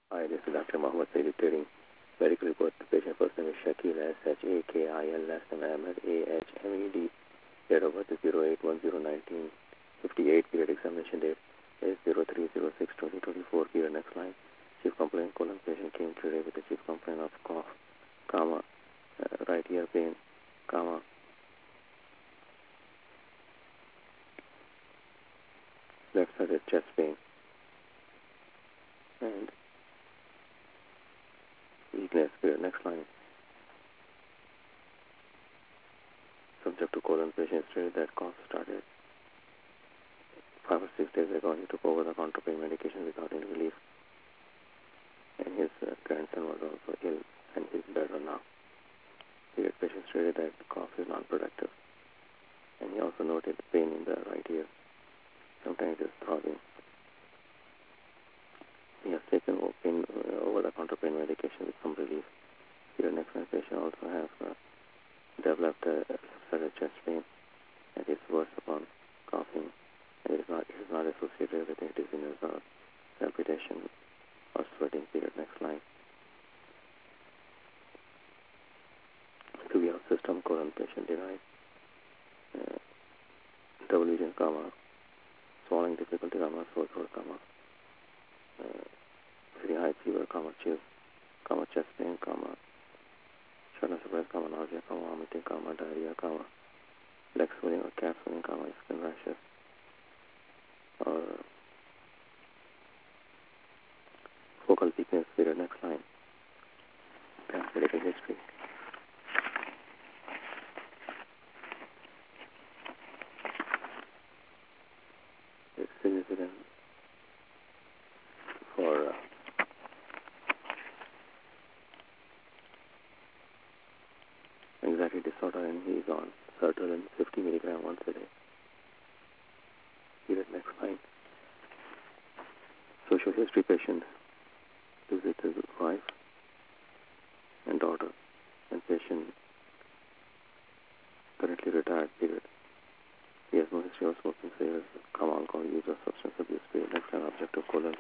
Hi, this is Dr. Mohammed Saeed dictating medical report. The patient first name is Shakil, S-H-A-K-I-L, last name Ahmed, A-H-M-E-D. Date of birth is 08/10/1958. Period examination date is 03/06/2024. Period next line. Chief complaint colon patient came today with the chief complaint of cough, comma, right ear pain, comma, left-sided chest pain, and weakness. Period next line. Subject to colon patient stated that cough started 5 or 6 days ago. He took over the counter pain medication without any relief, and his grandson was also ill and is better now. The patient stated that cough is non-productive, and he also noted pain in the right ear. Sometimes it is throbbing. He has taken over-the-counter pain medication with some relief. The next patient also has developed left-sided chest pain, and is worse upon coughing. And it is not associated with any dizziness or palpitation or sweating. Period next line. To be out system colon patient denied double vision, comma, swallowing difficulty, comma, sore throat, comma, very high fever, comma, chills, comma, chest pain, comma, shortness of breath, comma, nausea, comma, vomiting, comma, diarrhea, comma, leg swelling or calf swelling, comma, skin rashes, or focal weakness. Period next line. Past medical history. It's significant for anxiety disorder, and he is on sertraline 50 milligram once a day. Period next line. Social history patient visits his wife and daughter, and patient currently retired. Period. He has no history of smoking cigarettes, alcohol use, or substance abuse. Period next line. Objective colon.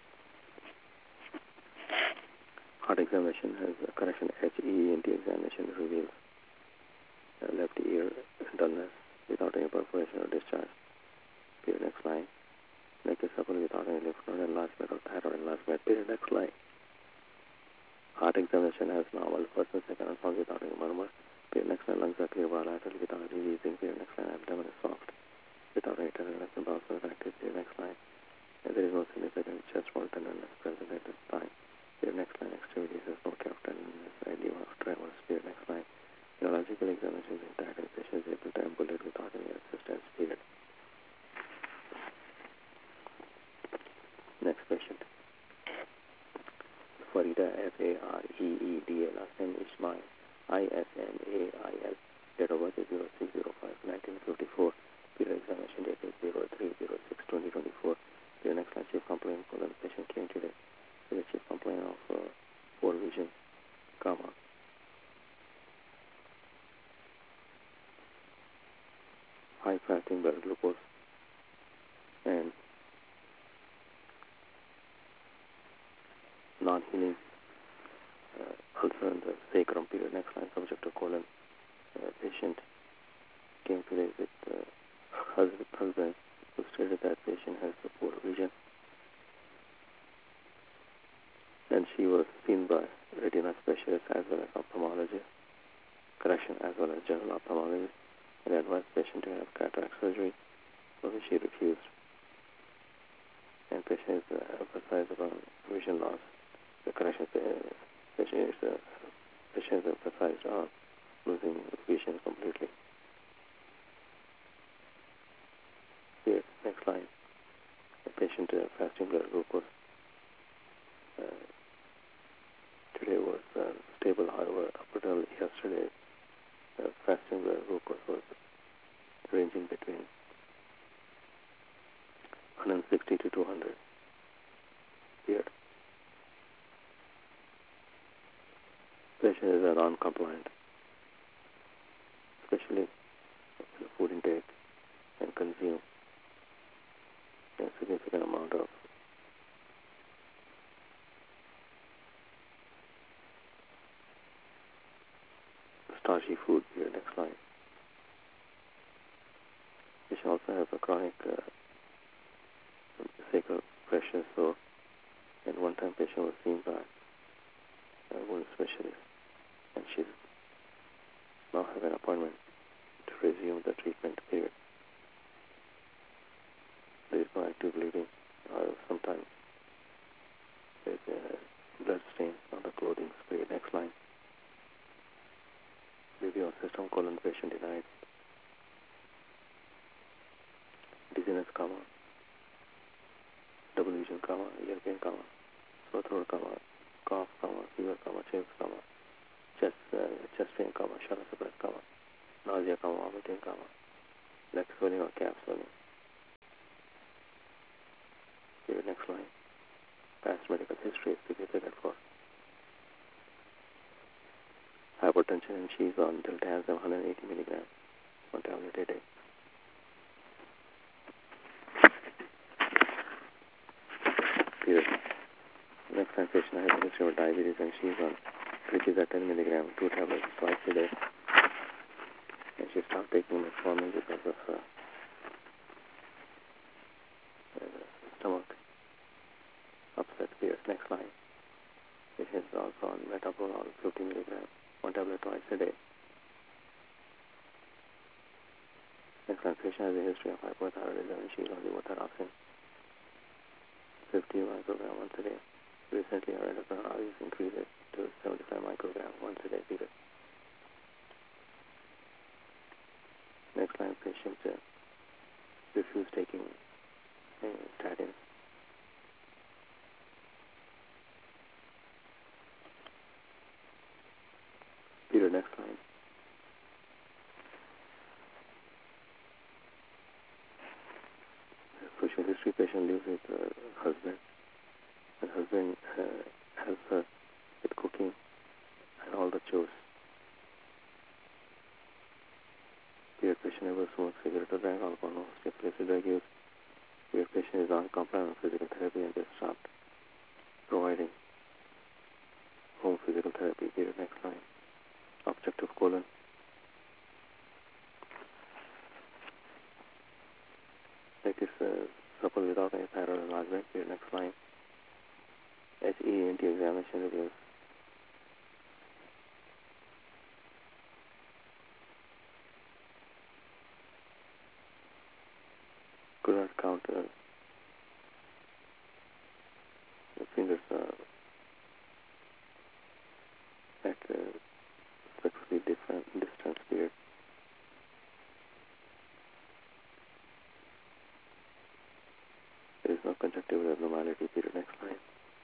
Heart examination has HEENT examination reveals left ear dullness without any perforation or discharge. Period next line. Neck is supple without any lymph node enlargement or thyroid enlargement. Period next line. Heart examination has normal first and second and pulse without any murmur. Period next line. Lungs are clear bilateral without any wheezing. Period next line. Abdomen is soft without any tenderness and bowels are active. Period next line. And there is no significant chest wall tenderness present at this time. Period next line. Extremities has no calf tenderness, edema of tremors. Period next line. Neurological examination is intact and patient is able to ambulate without any assistance. Period. Next patient. Farida, F-A-R-E-E-D-A, last name Ismail, I-S-M-A-I-L. Date of birth is 06/05/1954. Period examination date is 03/06/2024. Period next line. Chief complaint colon patient came today with a chief complaint of poor vision, comma, high fasting blood glucose, and non-healing ulcer in the sacrum. Period next line. Subject to colon. Patient came today with husband who stated that patient has poor vision, and she was seen by retina specialist as well as ophthalmologist, as well as general ophthalmologist, and advised patient to have cataract surgery, for which she refused. And patient is emphasized upon vision loss. The patient is emphasized on losing vision completely. Here, next line. The patient fasting blood glucose today was stable, however, up until yesterday, fasting blood glucose was ranging between 160 to 200. Here, patient is non-compliant, especially food intake, and consume a significant amount of starchy food. Period. Next line. Patient also has a chronic sacral pressure sore, and one time patient was seen by a wound specialist, and she's now have an appointment to resume the treatment. Period. There is no active bleeding. Sometimes there is a blood stain on the clothing. Period. Next line. Review on system colon patient denied. Dizziness, double vision, ear pain, sore throat, cough, fever, chills, chest pain, shallow breath, nausea, vomiting, leg swelling or calf swelling. Here, next line. Past medical history is significant for hypertension, and she's on diltiazem 180 milligrams, 1 tablet a day. Period. Next time patient has a history of diabetes, and she's on glipizide 10 milligrams, 2 tablets twice a day. And she stopped taking metformin because of stomach upset. Period. Next line. Patient is also on metoprolol 50 milligrams, 1 tablet twice a day. Next line. Patient has a history of hypothyroidism, and she's on levothyroxine 50 micrograms once a day. Recently, her endocrine values increased to 75 micrograms once a day. Period. Next line. Patient refused taking statins. Period. Next line. Social history. Patient lives with her husband, and husband helps her with cooking and all the chores. Period. Patient never smokes cigarette or drank alcohol, no explicit drug use. Period. Patient is on compliant physical therapy and just stopped providing home physical therapy. Period. Next line. Obstructive colon. Like it's supple without any thyroid enlargement. Period. Next line. HEENT examination reveals could not count the fingers at 6 feet different distance. Period. There is no conjunctival abnormality. Period. Next line.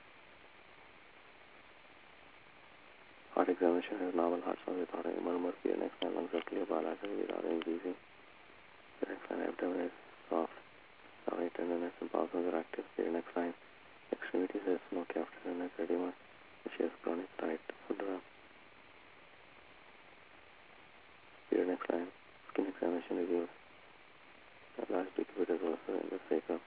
Heart examination has normal heart sound without any murmur. Period. Next line. Lungs are clear bilaterally without any wheezing. The next line. Abdomen is soft. Stomach tenderness and bowels are active. Period. Next line. Extremities has no calf tenderness, edema. She has chronic tight foot-drum. Period. Next line. Skin examination reveals a large decubitus also in the sacrum.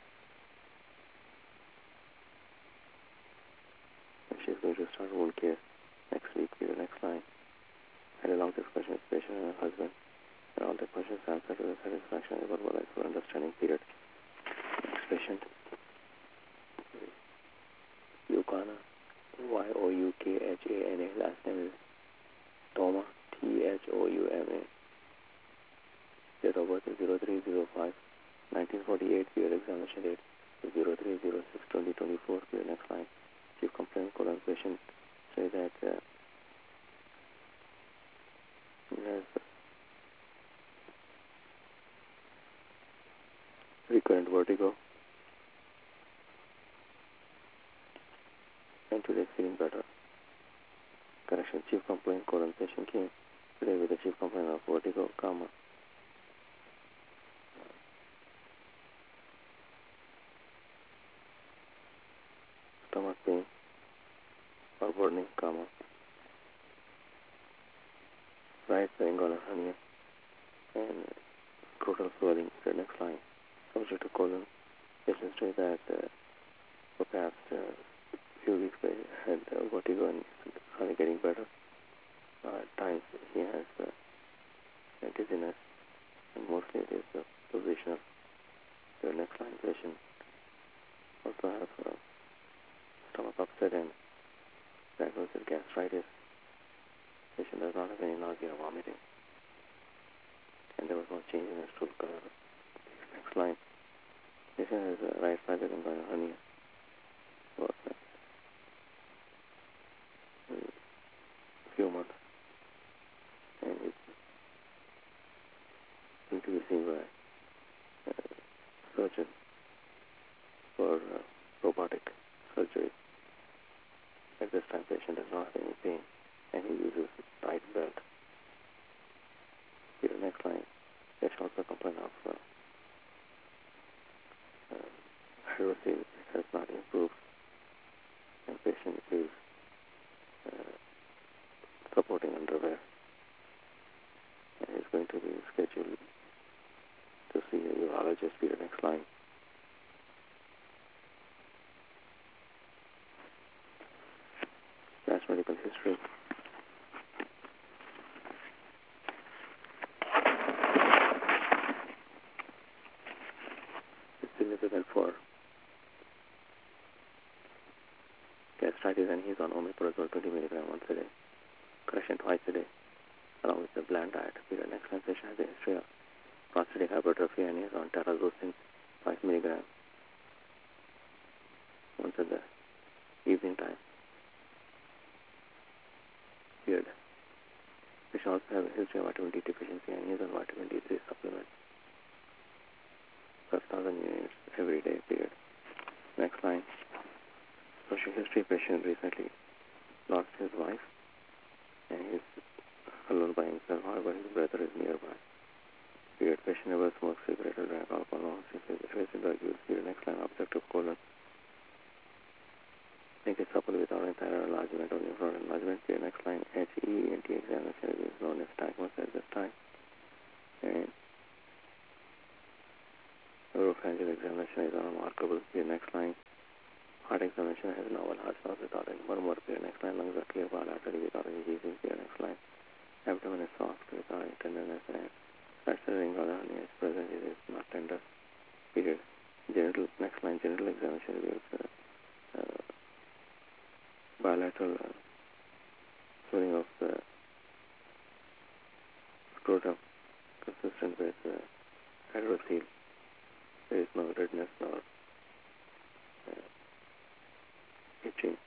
And she is going to start wound care next week. Period. Next line. Had a long discussion with patient and her husband, and all the questions answered to the satisfaction and verbalized for understanding. Period. Next patient. Youkana, Youkana, last name is Thoma, Thouma. Date of birth is 0305, 1948. Period. Examination date is 0306-2024. Period. Next line. Chief complaint colon patient say that he has recurrent vertigo, and today is feeling better. Correction. Chief complaint colon patient came today with a chief complaint of vertigo, stomach pain or burning, right triangular hernia, and scrotal swelling. The next line. Subject to colon. Patient say that for past few weeks they had vertigo and started getting better. At times he has dizziness, and mostly it is the positional. Your next line patient also has stomach upset and diagnosed with gastritis. Patient does not have any nausea or vomiting, and there was no change in his stool color. Next line. Patient has right sided inguinal hernia for a few months, and it's going to be seen by a surgeon for robotic surgery. At this time, patient does not have any pain, and he uses right belt. Here, next line. Patient also complains of hydrocele has not improved, and patient is supporting underwear, and is going to be scheduled to see a urologist. Here, next line. Past medical history. It's significant for gastritis, and he's on omeprazole 20 mg once a day, correction twice a day, along with the bland diet. Period. Next line. Patient has a history of prostatic hypertrophy, and he's on terazosin 5 mg once at the evening time. Period. Patient also has a history of vitamin D deficiency, and he's on vitamin D3 supplement, 5,000 units every day. Period. Next line. Social history. Patient recently lost his wife, and he's alone by himself. However, his brother is nearby. Period. Patient never smokes cigarette or drank alcohol. Illicit drug use. Period. Next line. Obstructive colon. Make it supple without entire enlargement or lymph node enlargement. Period. Next line. HEENT examination is known as diagnosis at this time. And oropharyngeal examination is unremarkable. Period. Next line. Heart examination has normal heart sounds without any murmur. Period. Next line. Lungs are clear bilaterally without any wheezing. Period. Next line. Abdomen is soft without any tenderness, and fracture inguinal hernia is present. It is not tender. Period. Genital. Next line. Genital examination reveals bilateral swelling of the scrotum consistent with hydrocele. There is no redness nor itching.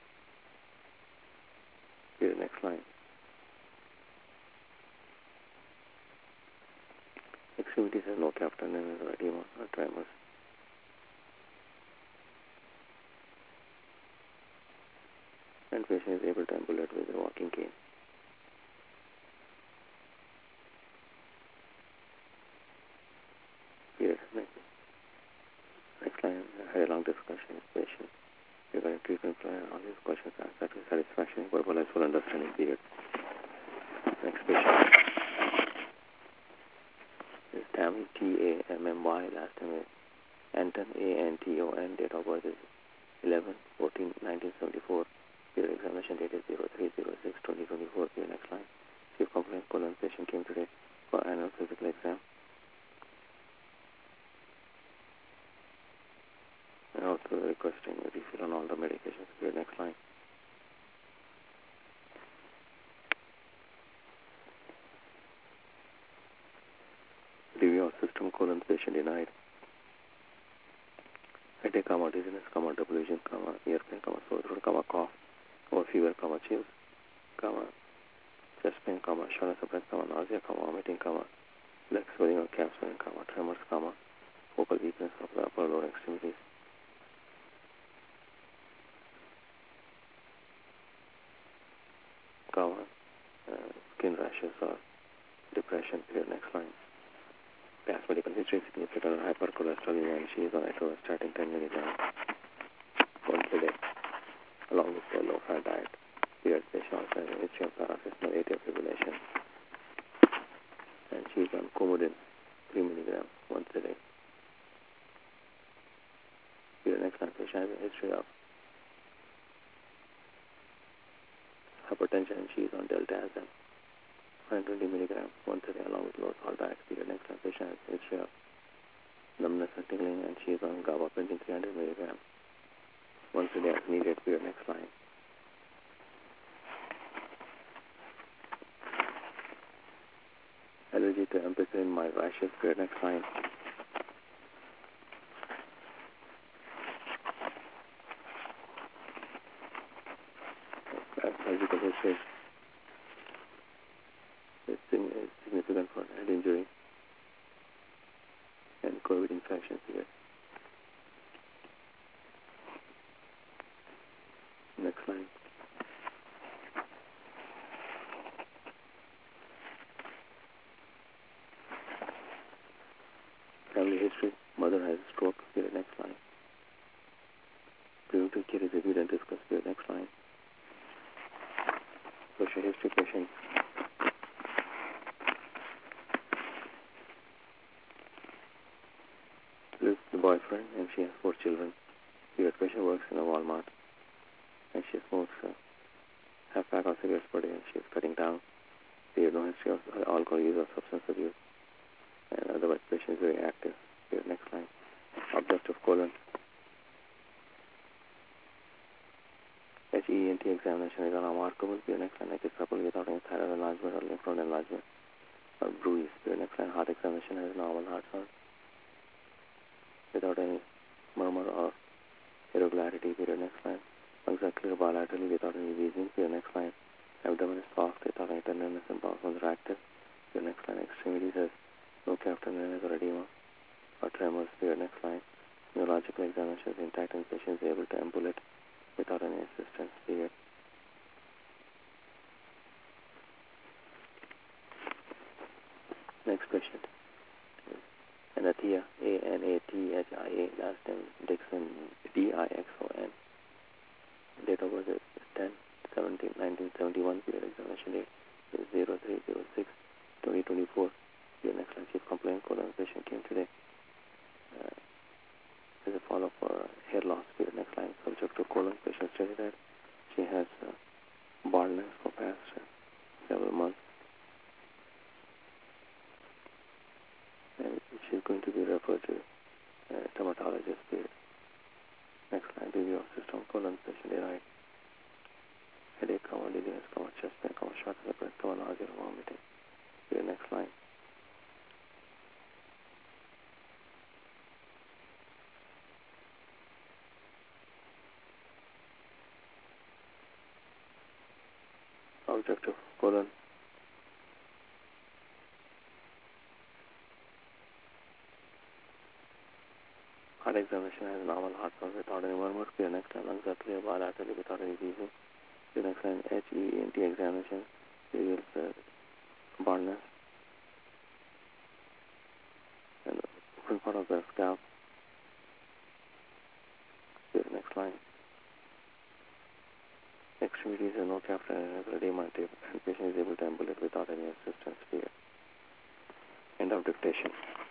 Here, next line. Extremities has no captain and edema or tremors. And patient is able to ambulate with a walking cane. Here, next line. I had a long discussion with patient regarding treatment plan. All these questions are answered with satisfaction, verbal as well understanding. Period. Next patient is Tammy, T-A-M-M-Y, last name is Anton, A-N-T-O-N, date of birth is 11/14/1974. Period. Examination date is 03/06/2024. Period. Next line. Chief complaint colon. Patient came today for annual physical exam. And also requesting a refill on all the medications. Period. Next line. Review of system colon. Patient denied. Headache, dizziness, delusion, ear pain, sore throat, cough, fever, chills, chest pain, shortness of breath, nausea, vomiting, leg swelling or calf swelling, tremors, focal weakness of the upper lower extremities, skin rashes or depression. Period. Next line. Past medical history, significant hypercholesterolemia, and she is on atorvastatin 10 mg once a day, along with a low-fat diet. Period. Patient also has a history of paroxysmal atrial fibrillation, and she is on Coumadin 3 mg once a day. Period. Next line. Patient has a history of hypertension, and she is on deltazem 120 milligrams once a day along with low salt diet. Period. Next time patient has history of numbness and tingling, and she is on gabapentin 300 milligrams once a day as needed. Period. Next line. Allergy to ampicillin, mild rashes. Period. Next line. Surgical history is significant for head injury and COVID infection. Period. Next line. Family history. Mother has a stroke. Period. Next line. Preventive care is reviewed and discussed. Period. Next line. Social history patient. Lives with the boyfriend and she has 4 children. Period. Patient works in a Walmart and she smokes half pack of cigarettes per day and she is cutting down. Period. No history of alcohol use or substance abuse. And otherwise patient is very active. Period. Next line. Objective colon. HENT examination is unremarkable. Period. Next line. Neck is supple without any thyroid enlargement or lymph node enlargement or bruise. Period. Next line. Heart examination has normal heart sound without any murmur or irregularity. Period. Next line. Lungs are clear bilaterally without any wheezing. Period. Next line. Abdomen is soft without any tenderness and bowel sounds are active. Period. Next line. Extremities has no calf tenderness or edema or tremors. Period. Next line. Neurological examination is intact and patient is able to ambulate without any assistance. Period. Next patient. Anathia, Anathia, last name Dixon, Dixon. Date of birth is 10/17/1971. Period. Examination date is 03/06/2024. Period. Next line. Chief complaint colon. Patient came today. As a follow-up for hair loss. Period. Next line. Subject to colon. Patient stated that she has baldness for past several months. And she's going to be referred to dermatologist. Period. Next line. Review of system colon. Patient denied headache, dizziness, chest pain, shortness of breath, nausea, vomiting. Period. Next line. Objective colon. Heart examination has normal heart sound without any murmur. Period. Next line. Lungs are clear bilaterally without any wheezing. Period. Next line. HENT examination reveals baldness and open part of the scalp. Period. Next line. Extremities and no calf tenderness or edema and patient is able to ambulate without any assistance. Period. End of dictation.